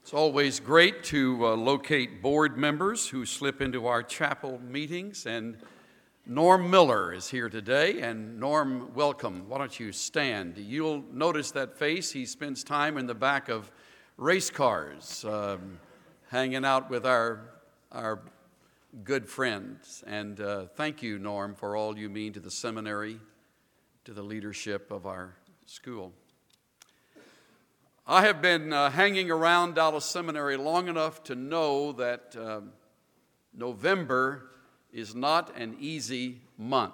It's always great to locate board members who slip into our chapel meetings, and Norm Miller is here today. And Norm, welcome. Why don't you stand? You'll notice that face. He spends time in the back of race cars, hanging out with our good friends. And thank you, Norm, for all you mean to the seminary, to the leadership of our school. I have been hanging around Dallas Seminary long enough to know that November is not an easy month.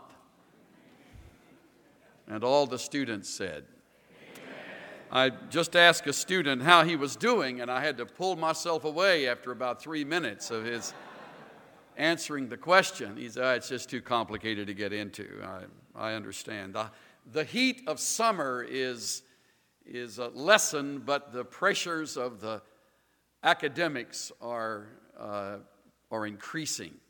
And all the students said. I just asked a student how he was doing, and I had to pull myself away after about 3 minutes of his answering the question. He said, it's just too complicated to get into. I understand. The heat of summer is a lesson, but the pressures of the academics are increasing.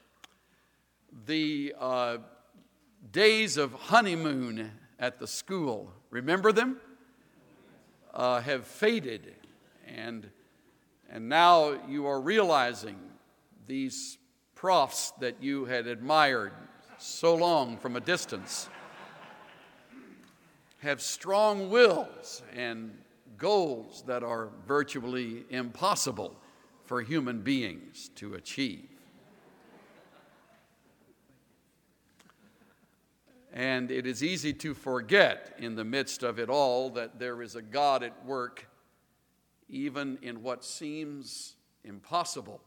The days of honeymoon at the school, remember them? Have faded, and now you are realizing these profs that you had admired so long from a distance have strong wills and goals that are virtually impossible for human beings to achieve. And it is easy to forget in the midst of it all that there is a God at work even in what seems impossible.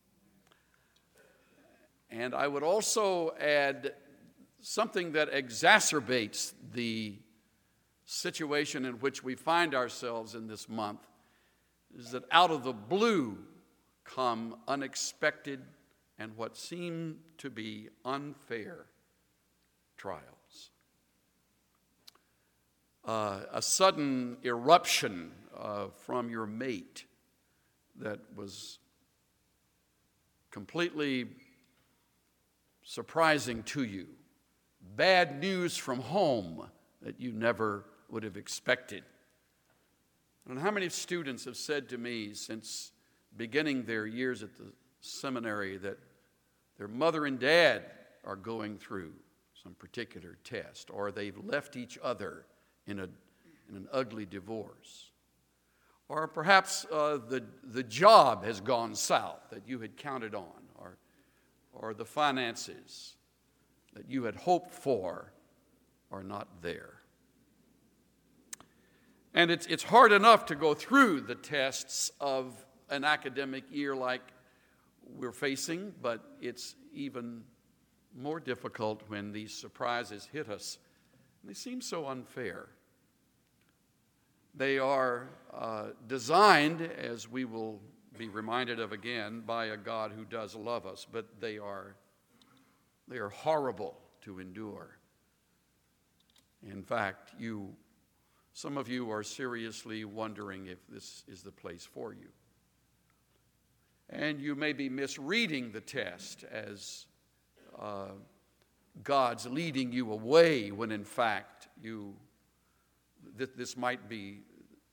And I would also add something that exacerbates the situation in which we find ourselves in this month is that out of the blue come unexpected and what seem to be unfair trials. A sudden eruption from your mate that was completely surprising to you. Bad news from home that you never would have expected. And how many students have said to me since beginning their years at the seminary that their mother and dad are going through some particular test, or they've left each other in an ugly divorce, or perhaps the job has gone south that you had counted on, or the finances that you had hoped for are not there. And it's hard enough to go through the tests of an academic year like we're facing, but it's even more difficult when these surprises hit us. They seem so unfair. They are designed, as we will be reminded of again, by a God who does love us, but they are horrible to endure. In fact, some of you are seriously wondering if this is the place for you. And you may be misreading the test as God's leading you away when in fact this might be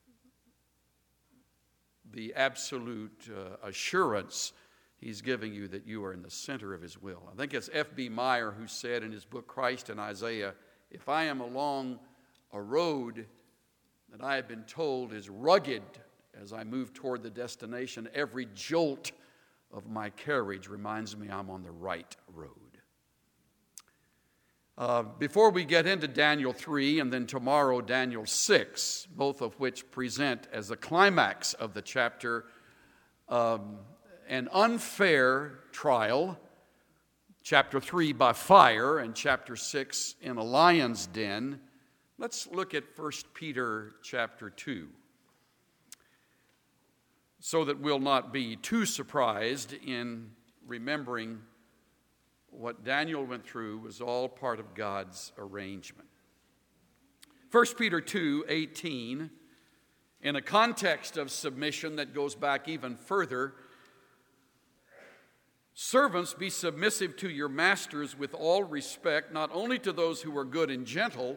the absolute assurance He's giving you that you are in the center of His will. I think it's F.B. Meyer who said in his book Christ in Isaiah, if I am along a road that I have been told is rugged as I move toward the destination, every jolt of my carriage reminds me I'm on the right road. Before we get into Daniel 3 and then tomorrow Daniel 6, both of which present as the climax of the chapter an unfair trial, chapter 3 by fire and chapter 6 in a lion's den, let's look at 1 Peter chapter 2 so that we'll not be too surprised in remembering what Daniel went through was all part of God's arrangement. 1 Peter 2:18, in a context of submission that goes back even further, servants, be submissive to your masters with all respect, not only to those who are good and gentle,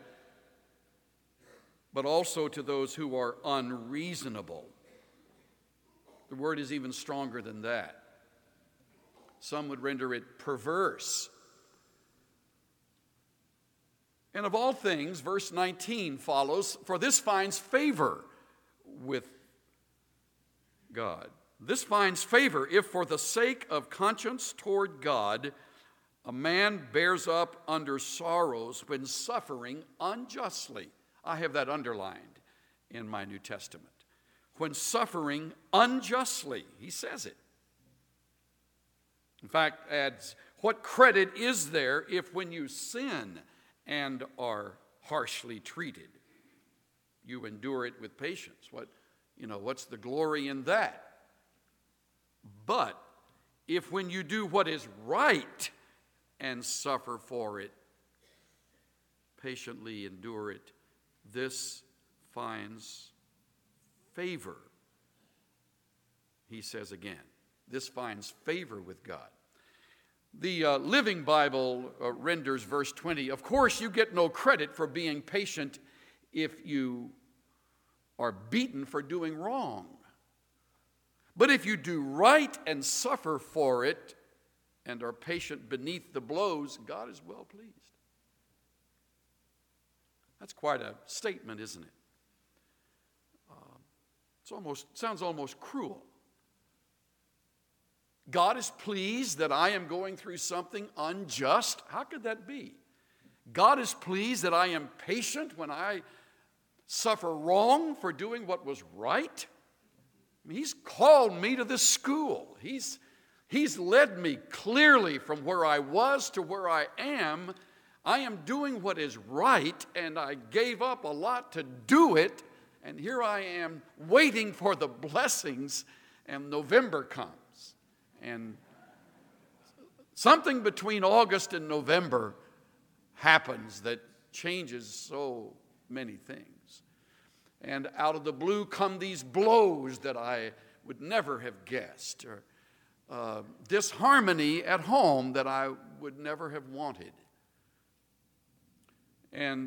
but also to those who are unreasonable. The word is even stronger than that. Some would render it perverse. And of all things, verse 19 follows, for this finds favor with God. This finds favor if for the sake of conscience toward God, a man bears up under sorrows when suffering unjustly. I have that underlined in my New Testament. When suffering unjustly, he says it. In fact, adds, what credit is there if when you sin and are harshly treated, you endure it with patience? What's the glory in that? But if when you do what is right and suffer for it, patiently endure it, this finds favor. He says again, this finds favor with God. The Living Bible renders verse 20, of course you get no credit for being patient if you are beaten for doing wrong. But if you do right and suffer for it and are patient beneath the blows, God is well pleased. That's quite a statement, isn't it? Sounds almost cruel. God is pleased that I am going through something unjust. How could that be? God is pleased that I am patient when I suffer wrong for doing what was right. He's called me to this school. He's led me clearly from where I was to where I am. I am doing what is right, and I gave up a lot to do it. And here I am waiting for the blessings, and November comes. And something between August and November happens that changes so many things. And out of the blue come these blows that I would never have guessed, or disharmony at home that I would never have wanted. And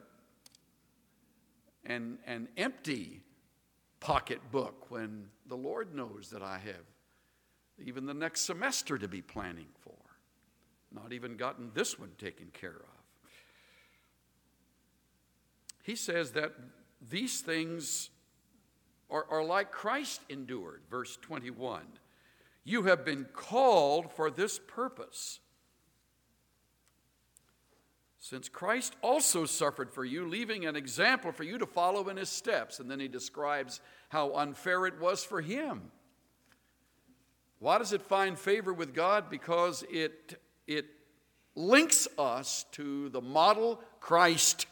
an empty pocketbook when the Lord knows that I have even the next semester to be planning for. Not even gotten this one taken care of. He says that these things are like Christ endured, verse 21. You have been called for this purpose. Since Christ also suffered for you, leaving an example for you to follow in his steps. And then he describes how unfair it was for him. Why does it find favor with God? Because it links us to the model Christ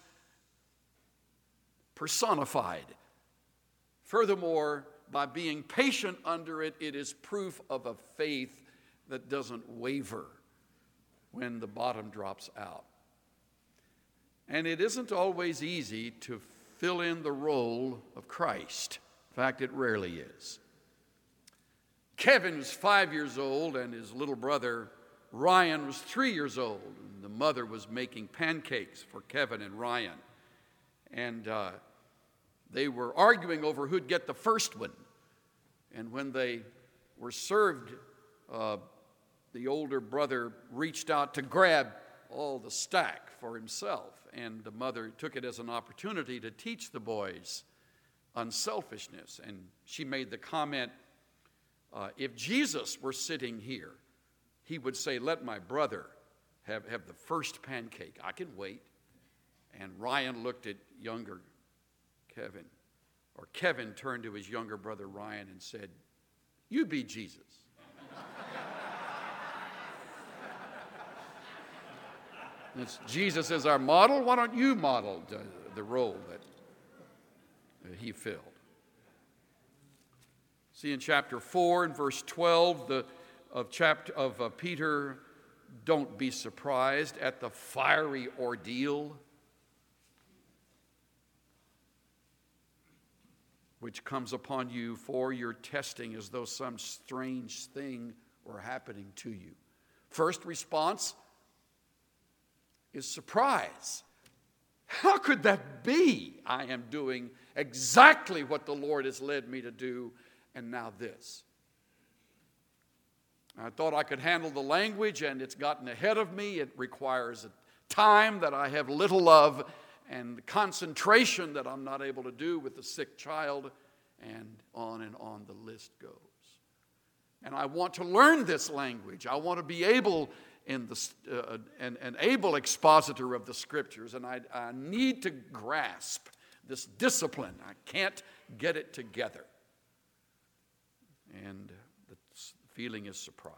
personified. Furthermore, by being patient under it, it is proof of a faith that doesn't waver when the bottom drops out. And it isn't always easy to fill in the role of Christ. In fact, it rarely is. Kevin was 5 years old, and his little brother Ryan was 3 years old. And the mother was making pancakes for Kevin and Ryan. And they were arguing over who'd get the first one. And when they were served, the older brother reached out to grab all the stack for himself. And the mother took it as an opportunity to teach the boys unselfishness. And she made the comment, if Jesus were sitting here, he would say, let my brother have the first pancake. I can wait. And Ryan looked at younger Kevin. Or Kevin turned to his younger brother Ryan and said, you be Jesus. Since Jesus is our model, why don't you model the role that he filled? See in chapter 4 and verse 12 of Peter, don't be surprised at the fiery ordeal which comes upon you for your testing as though some strange thing were happening to you. First response is surprise. How could that be? I am doing exactly what the Lord has led me to do, and now this. I thought I could handle the language, and it's gotten ahead of me. It requires a time that I have little of and concentration that I'm not able to do with the sick child, and on the list goes. And I want to learn this language. I want to be able an able expositor of the Scriptures, and I need to grasp this discipline. I can't get it together. And the feeling is surprise.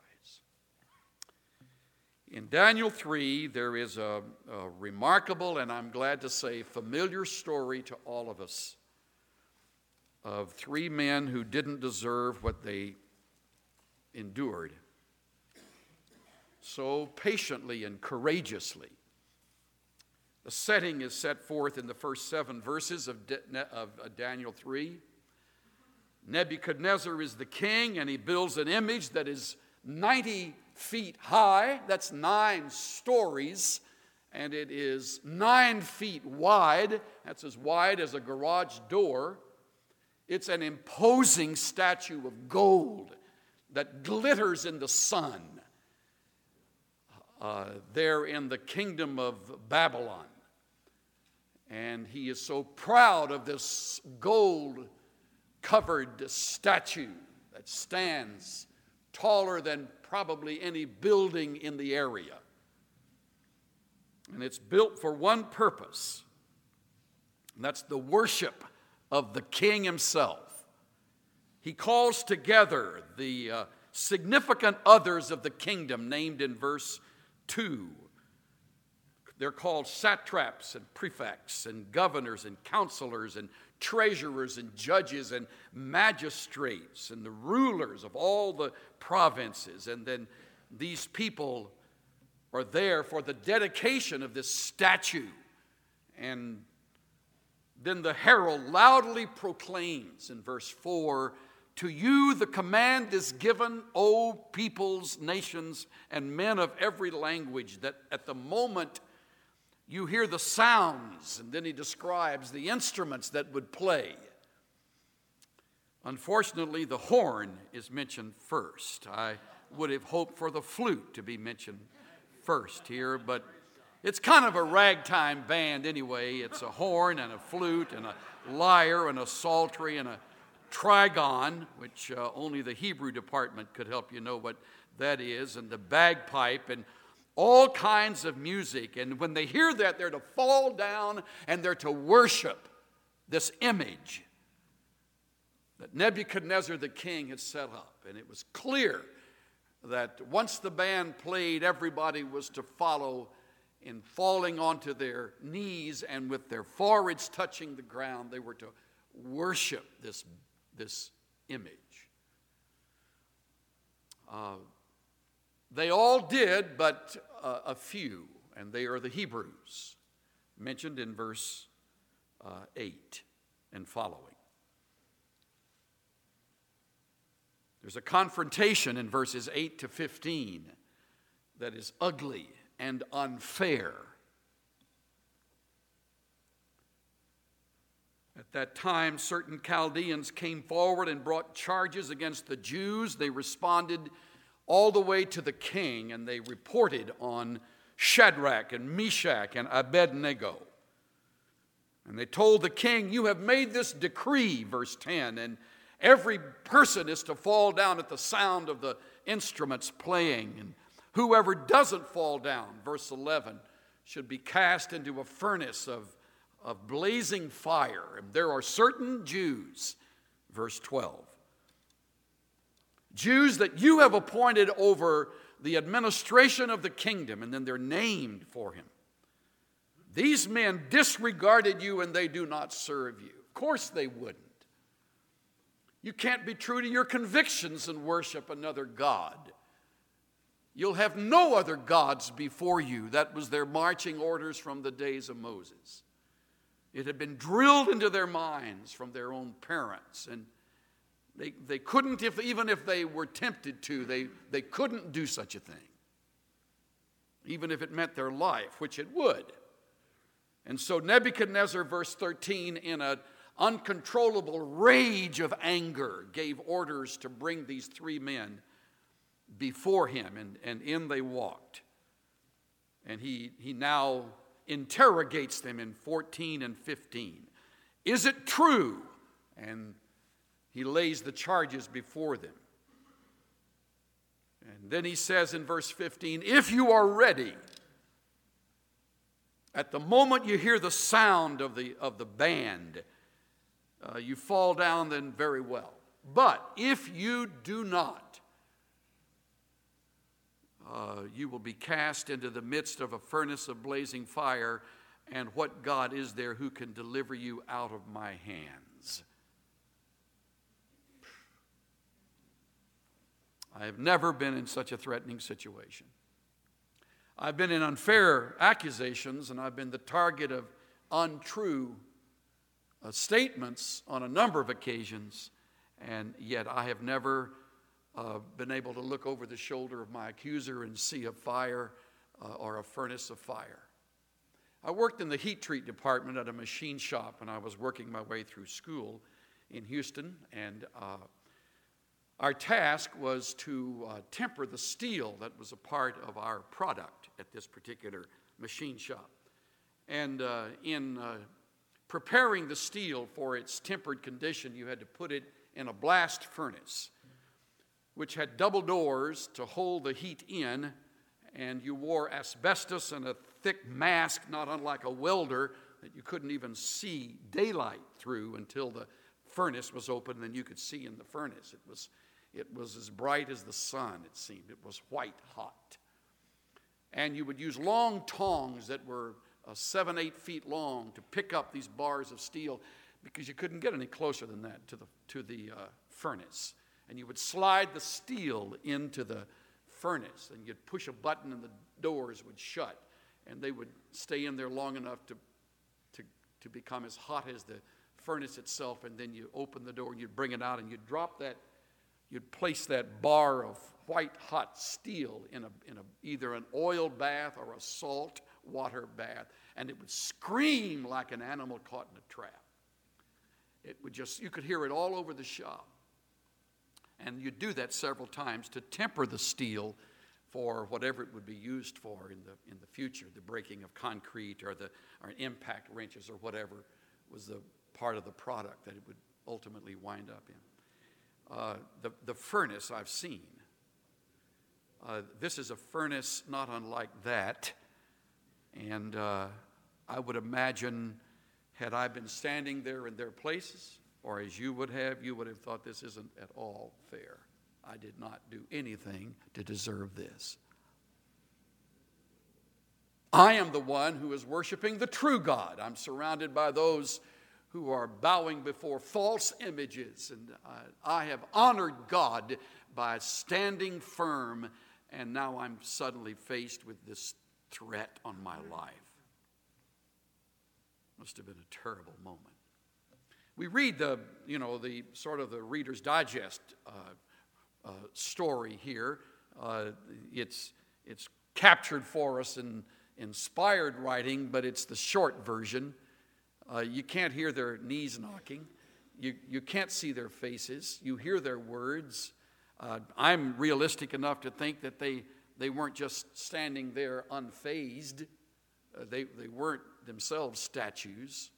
In Daniel 3, there is a remarkable, and I'm glad to say, familiar story to all of us of three men who didn't deserve what they endured so patiently and courageously. The setting is set forth in the first 7 verses of Daniel 3. Nebuchadnezzar is the king, and he builds an image that is 90 feet high. That's 9 stories, and it is 9 feet wide. That's as wide as a garage door. It's an imposing statue of gold that glitters in the sun there in the kingdom of Babylon. And he is so proud of this gold-covered statue that stands taller than probably any building in the area. And it's built for one purpose, and that's the worship of the king himself. He calls together the significant others of the kingdom named in verse 2. They're called satraps and prefects and governors and counselors and treasurers and judges and magistrates and the rulers of all the provinces. And then these people are there for the dedication of this statue. And then the herald loudly proclaims in verse 4, "To you the command is given, O peoples, nations, and men of every language," that at the moment you hear the sounds, and then he describes the instruments that would play. Unfortunately, the horn is mentioned first. I would have hoped for the flute to be mentioned first here, but it's kind of a ragtime band anyway. It's a horn and a flute and a lyre and a psaltery and a trigon, which only the Hebrew department could help you know what that is, and the bagpipe and all kinds of music. And when they hear that, they're to fall down and they're to worship this image that Nebuchadnezzar the king had set up. And it was clear that once the band played, everybody was to follow in falling onto their knees, and with their foreheads touching the ground, they were to worship this image. They all did, but a few, and they are the Hebrews, mentioned in verse 8 and following. There's a confrontation in verses 8 to 15 that is ugly and unfair. At that time, certain Chaldeans came forward and brought charges against the Jews. They responded all the way to the king, and they reported on Shadrach and Meshach and Abednego. And they told the king, "You have made this decree," verse 10, "and every person is to fall down at the sound of the instruments playing. And whoever doesn't fall down," verse 11, "should be cast into a furnace of blazing fire." And there are certain Jews, verse 12, "Jews that you have appointed over the administration of the kingdom," and then they're named for him. "These men disregarded you, and they do not serve you." Of course they wouldn't. You can't be true to your convictions and worship another god. You'll have no other gods before you. That was their marching orders from the days of Moses. It had been drilled into their minds from their own parents, and they couldn't, even if they were tempted to, they couldn't do such a thing, even if it meant their life, which it would. And so Nebuchadnezzar, verse 13, in a uncontrollable rage of anger, gave orders to bring these 3 men before him, and in they walked. And he now interrogates them in 14 and 15. Is it true? And he lays the charges before them. And then he says in verse 15, if you are ready, at the moment you hear the sound of the band, you fall down then very well. But if you do not, you will be cast into the midst of a furnace of blazing fire, and what God is there who can deliver you out of my hands? I have never been in such a threatening situation. I've been in unfair accusations, and I've been the target of untrue statements on a number of occasions, and yet I have never been able to look over the shoulder of my accuser and see a fire or a furnace of fire. I worked in the heat treat department at a machine shop, and I was working my way through school in Houston, and our task was to temper the steel that was a part of our product at this particular machine shop. And in preparing the steel for its tempered condition, you had to put it in a blast furnace, which had double doors to hold the heat in, and you wore asbestos and a thick mask, not unlike a welder, that you couldn't even see daylight through until the furnace was open, and then you could see in the furnace. It was as bright as the sun, it seemed. It was white hot. And you would use long tongs that were 7-8 feet long to pick up these bars of steel, because you couldn't get any closer than that to the furnace. And you would slide the steel into the furnace, and you'd push a button and the doors would shut, and they would stay in there long enough to become as hot as the furnace itself, and then you open the door and you'd bring it out, and you'd drop that, you'd place that bar of white hot steel in either an oil bath or a salt water bath, and it would scream like an animal caught in a trap. It would you could hear it all over the shop. And you'd do that several times to temper the steel for whatever it would be used for in the future, the breaking of concrete or impact wrenches or whatever was the part of the product that it would ultimately wind up in. The furnace I've seen. This is a furnace not unlike that. And I would imagine, had I been standing there in their places, or as you would have thought this isn't at all fair. I did not do anything to deserve this. I am the one who is worshiping the true God. I'm surrounded by those who are bowing before false images, and I have honored God by standing firm, and now I'm suddenly faced with this threat on my life. Must have been a terrible moment. We read the sort of the Reader's Digest story here. It's captured for us in inspired writing, but it's the short version. You can't hear their knees knocking. You can't see their faces. You hear their words. I'm realistic enough to think that they weren't just standing there unfazed. They weren't themselves statues.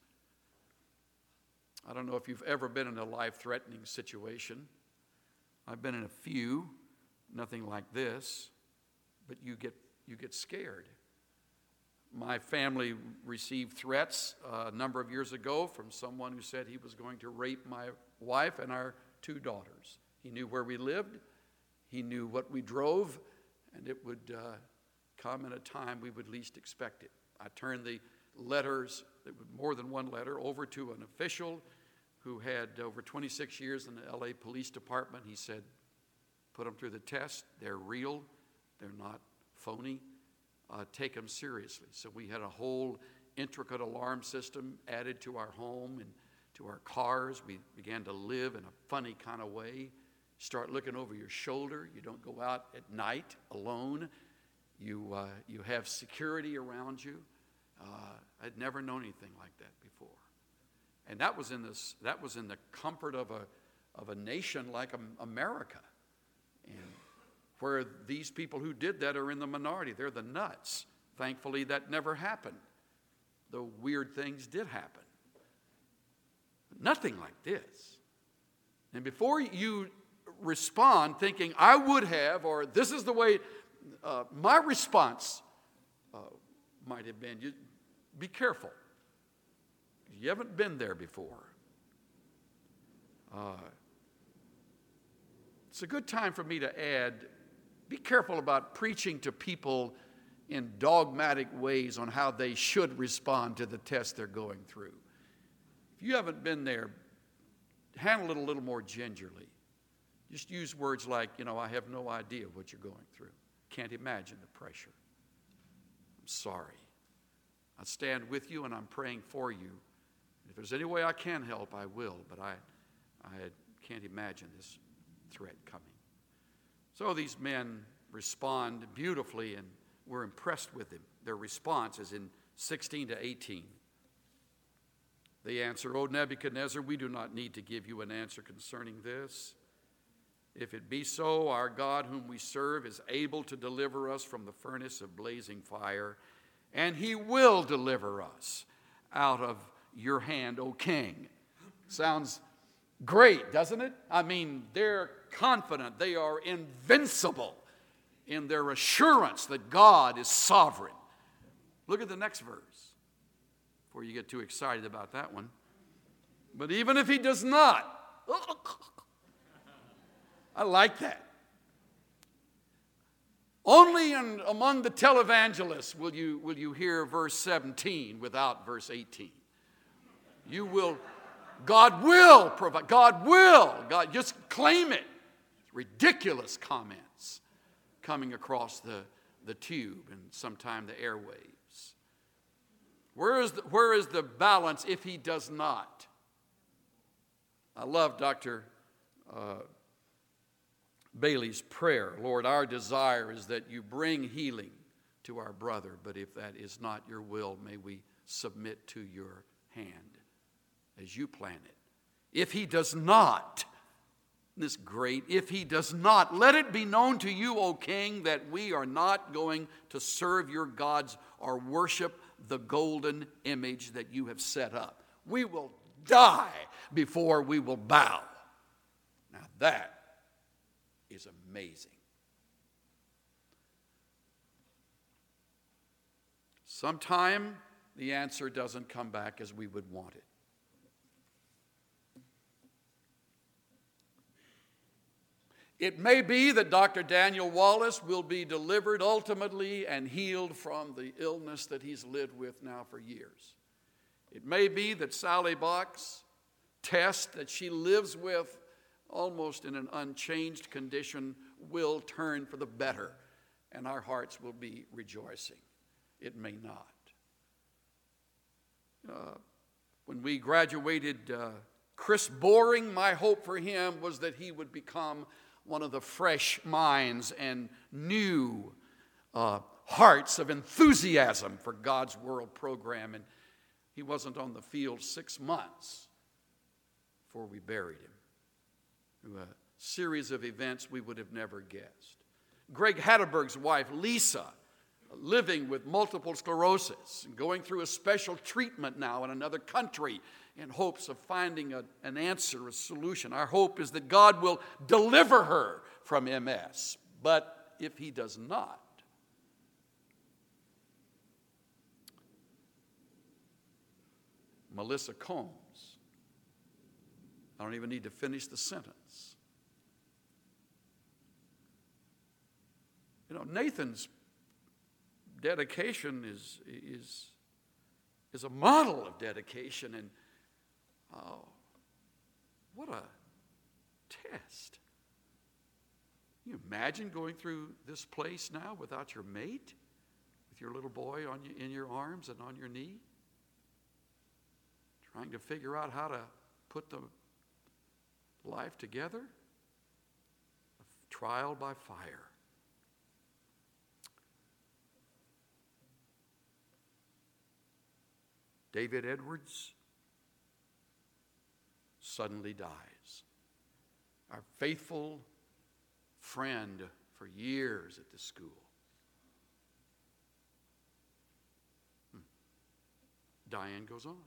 I don't know if you've ever been in a life-threatening situation. I've been in a few, nothing like this, but you get scared. My family received threats a number of years ago from someone who said he was going to rape my wife and our 2 daughters. He knew where we lived, he knew what we drove, and it would come in a time we would least expect it. I turned the letters, more than one letter, over to an official who had over 26 years in the LA Police Department. He said, put them through the test. They're real. They're not phony. Take them seriously. So we had a whole intricate alarm system added to our home and to our cars. We began to live in a funny kind of way. Start looking over your shoulder. You don't go out at night alone. You have security around you. I'd never known anything like that before. And that was in the comfort of a nation like America, and where these people who did that are in the minority. They're the nuts. Thankfully, that never happened, though weird things did happen. But nothing like this. And before you respond thinking, I would have, or this is the way my response might have been, be careful. You haven't been there before. It's a good time for me to add, be careful about preaching to people in dogmatic ways on how they should respond to the test they're going through. If you haven't been there, handle it a little more gingerly. Just use words like, I have no idea what you're going through. Can't imagine the pressure. I'm sorry. I stand with you and I'm praying for you. If there's any way I can help, I will, but I can't imagine this threat coming. So these men respond beautifully, and we're impressed with them. Their response is in 16 to 18. They answer, O Nebuchadnezzar, we do not need to give you an answer concerning this. If it be so, our God whom we serve is able to deliver us from the furnace of blazing fire, and he will deliver us out of your hand, O king. Sounds great, doesn't it? I mean, they're confident. They are invincible in their assurance that God is sovereign. Look at the next verse before you get too excited about that one. But even if he does not, I like that. Only among the televangelists will you hear verse 17 without verse 18. God will provide. God, just claim it. Ridiculous comments coming across the tube and sometime the airwaves. Where is the balance if he does not? I love Dr. Bailey's prayer. Lord, our desire is that you bring healing to our brother, but if that is not your will, may we submit to your hand as you plan it. If he does not, if he does not, let it be known to you, O king, that we are not going to serve your gods or worship the golden image that you have set up. We will die before we will bow. Now that is amazing. Sometime the answer doesn't come back as we would want it. It may be that Dr. Daniel Wallace will be delivered ultimately and healed from the illness that he's lived with now for years. It may be that Sally Bach's test that she lives with almost in an unchanged condition will turn for the better, and our hearts will be rejoicing. It may not. When we graduated Chris Boring, my hope for him was that he would become one of the fresh minds and new hearts of enthusiasm for God's World program. And he wasn't on the field 6 months before we buried him. Through a series of events we would have never guessed. Greg Hatterberg's wife, Lisa, living with multiple sclerosis, going through a special treatment now in another country in hopes of finding an answer, a solution. Our hope is that God will deliver her from MS. But if he does not, Melissa Combs, I don't even need to finish the sentence. Nathan's dedication is a model of dedication, and what a test. Can you imagine going through this place now without your mate, with your little boy in your arms and on your knee, trying to figure out how to put the life together? A trial by fire. David Edwards, suddenly dies. Our faithful friend for years at the school. Diane goes on.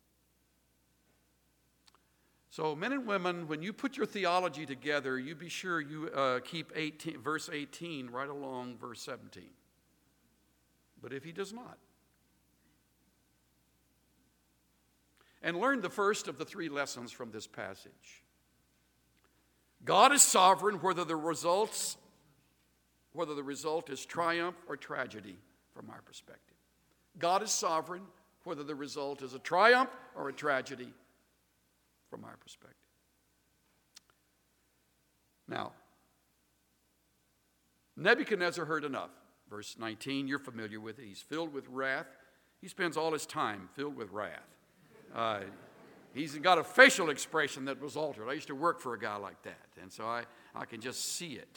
So men and women, when you put your theology together, you be sure you keep verse 18 right along verse 17. But if he does not, and learn the first of the three lessons from this passage. God is sovereign whether the result is triumph or tragedy from our perspective. God is sovereign whether the result is a triumph or a tragedy from our perspective. Now, Nebuchadnezzar heard enough. Verse 19, you're familiar with it. He's filled with wrath. He spends all his time filled with wrath. He's got a facial expression that was altered. I used to work for a guy like that, and so I can just see it.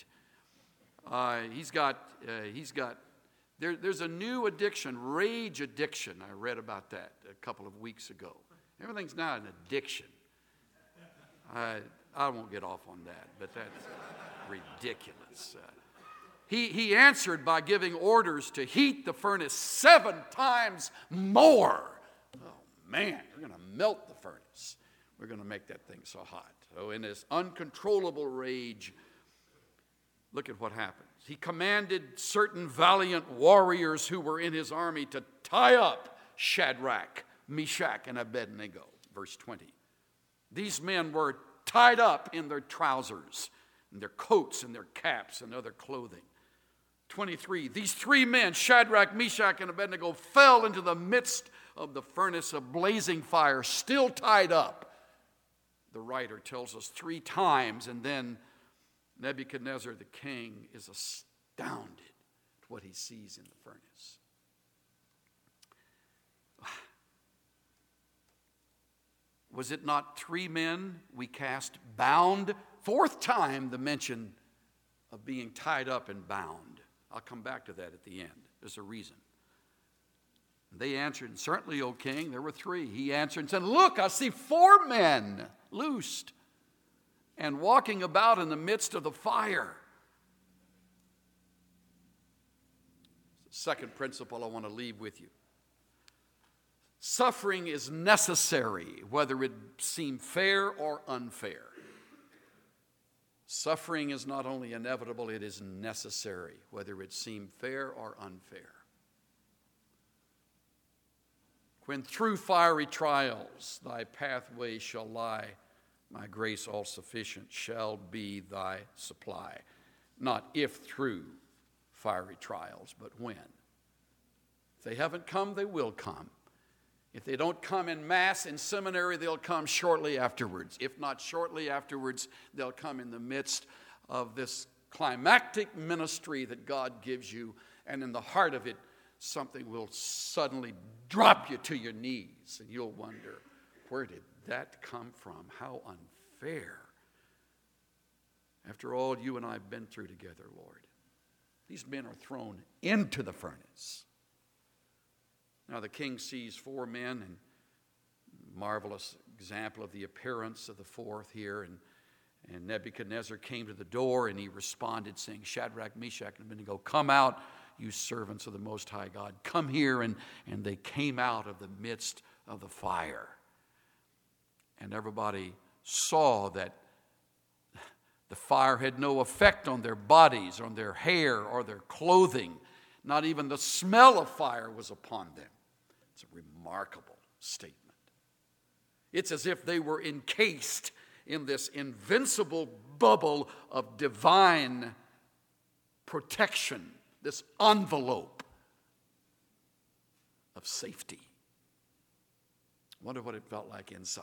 There's a new addiction, rage addiction. I read about that a couple of weeks ago. Everything's now an addiction. I won't get off on that, but that's ridiculous. He answered by giving orders to heat the furnace 7 times more. Oh, man, we're going to melt the furnace. We're going to make that thing so hot. So in this uncontrollable rage, look at what happens. He commanded certain valiant warriors who were in his army to tie up Shadrach, Meshach, and Abednego. Verse 20. These men were tied up in their trousers, and their coats, and their caps, and other clothing. 23. These 3 men, Shadrach, Meshach, and Abednego, fell into the midst of the furnace of blazing fire, still tied up. The writer tells us 3 times, and then Nebuchadnezzar the king is astounded at what he sees in the furnace. Was it not 3 men we cast bound? 4th time the mention of being tied up and bound. I'll come back to that at the end. There's a reason. They answered, certainly, O king, there were 3. He answered and said, look, I see 4 men loosed and walking about in the midst of the fire. Second principle I want to leave with you. Suffering is necessary, whether it seem fair or unfair. Suffering is not only inevitable, it is necessary, whether it seem fair or unfair. When through fiery trials thy pathway shall lie, my grace all sufficient shall be thy supply. Not if through fiery trials, but when. If they haven't come, they will come. If they don't come in mass in seminary, they'll come shortly afterwards. If not shortly afterwards, they'll come in the midst of this climactic ministry that God gives you, and in the heart of it, something will suddenly drop you to your knees, and you'll wonder, where did that come from? How unfair. After all you and I have been through together, Lord. These men are thrown into the furnace. Now the king sees 4 men, and marvelous example of the appearance of the 4th here. And Nebuchadnezzar came to the door, and he responded, saying, Shadrach, Meshach, and Abednego, come out, you servants of the Most High God. Come here. And they came out of the midst of the fire. And everybody saw that the fire had no effect on their bodies, on their hair, or their clothing. Not even the smell of fire was upon them. It's a remarkable statement. It's as if they were encased in this invincible bubble of divine protection, this envelope of safety. Wonder what it felt like inside.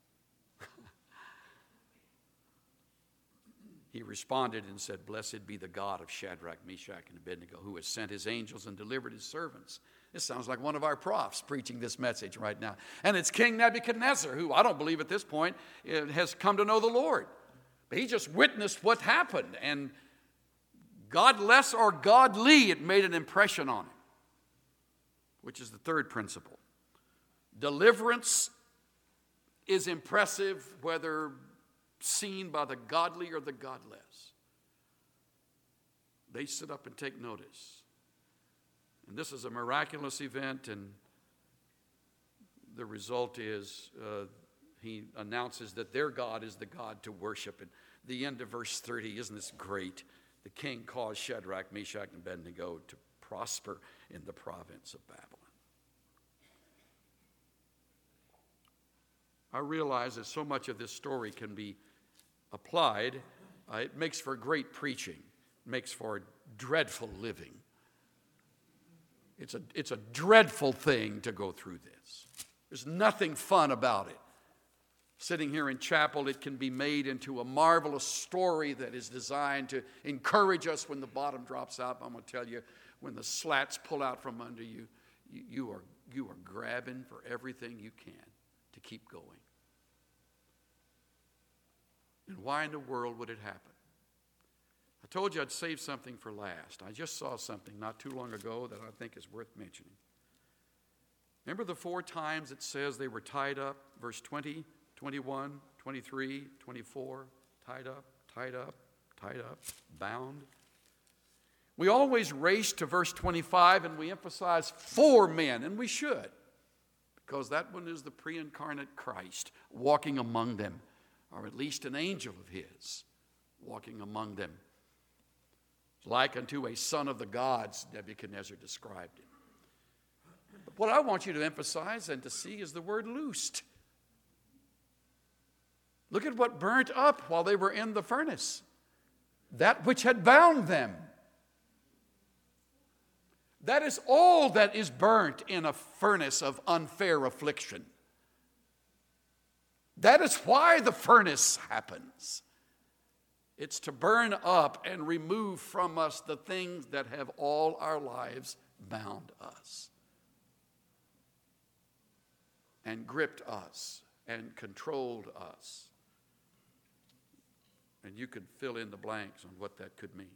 He responded and said, blessed be the God of Shadrach, Meshach, and Abednego, who has sent his angels and delivered his servants. This sounds like one of our profs preaching this message right now. And it's King Nebuchadnezzar, who I don't believe at this point has come to know the Lord. But he just witnessed what happened. And godless or godly, it made an impression on him. Which is the 3rd principle. Deliverance is impressive, whether seen by the godly or the godless. They sit up and take notice. And this is a miraculous event, and the result is he announces that their God is the God to worship. And the end of verse 30, isn't this great? The king caused Shadrach, Meshach, and Abednego to prosper in the province of Babylon. I realize that so much of this story can be applied. It makes for great preaching. It makes for dreadful living. It's a dreadful thing to go through this. There's nothing fun about it. Sitting here in chapel, it can be made into a marvelous story that is designed to encourage us when the bottom drops out. I'm going to tell you, when the slats pull out from under you, you are grabbing for everything you can to keep going. And why in the world would it happen? I told you I'd save something for last. I just saw something not too long ago that I think is worth mentioning. Remember the 4 times it says they were tied up? Verse 20, 21, 23, 24, tied up, tied up, tied up, bound. We always race to verse 25 and we emphasize 4 men, and we should, because that one is the pre-incarnate Christ walking among them, or at least an angel of his walking among them. Like unto a son of the gods, Nebuchadnezzar described him. But what I want you to emphasize and to see is the word loosed. Look at what burnt up while they were in the furnace. That which had bound them. That is all that is burnt in a furnace of unfair affliction. That is why the furnace happens. It's to burn up and remove from us the things that have all our lives bound us and gripped us and controlled us. And you could fill in the blanks on what that could mean.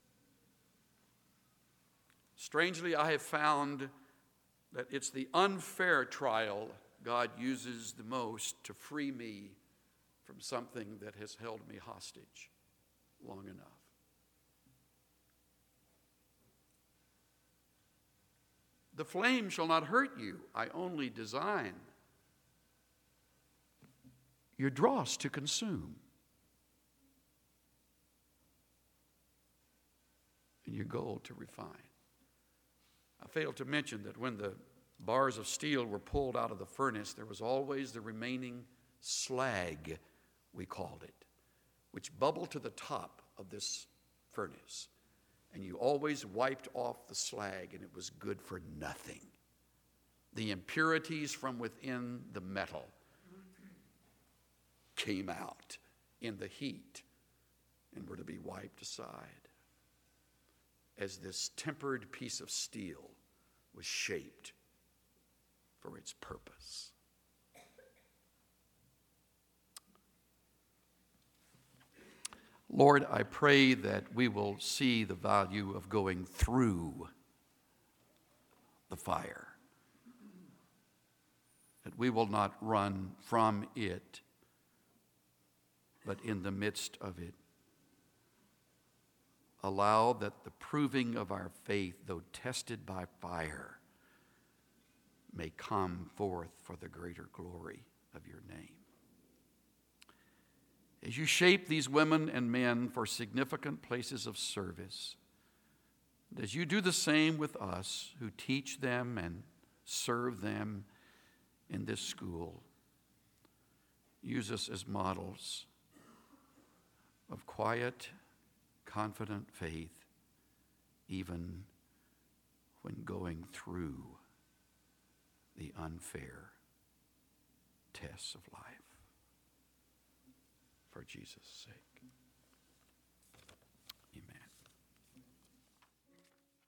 Strangely, I have found that it's the unfair trial God uses the most to free me from something that has held me hostage long enough. The flame shall not hurt you. I only design your dross to consume, and your gold to refine. I failed to mention that when the bars of steel were pulled out of the furnace, there was always the remaining slag, we called it, which bubbled to the top of this furnace. And you always wiped off the slag, and it was good for nothing. The impurities from within the metal came out in the heat and were to be wiped aside as this tempered piece of steel was shaped for its purpose. Lord, I pray that we will see the value of going through the fire, that we will not run from it, but in the midst of it, allow that the proving of our faith, though tested by fire, may come forth for the greater glory of your name. As you shape these women and men for significant places of service, and as you do the same with us who teach them and serve them in this school, use us as models of quiet, confident faith, even when going through the unfair tests of life. For Jesus' sake.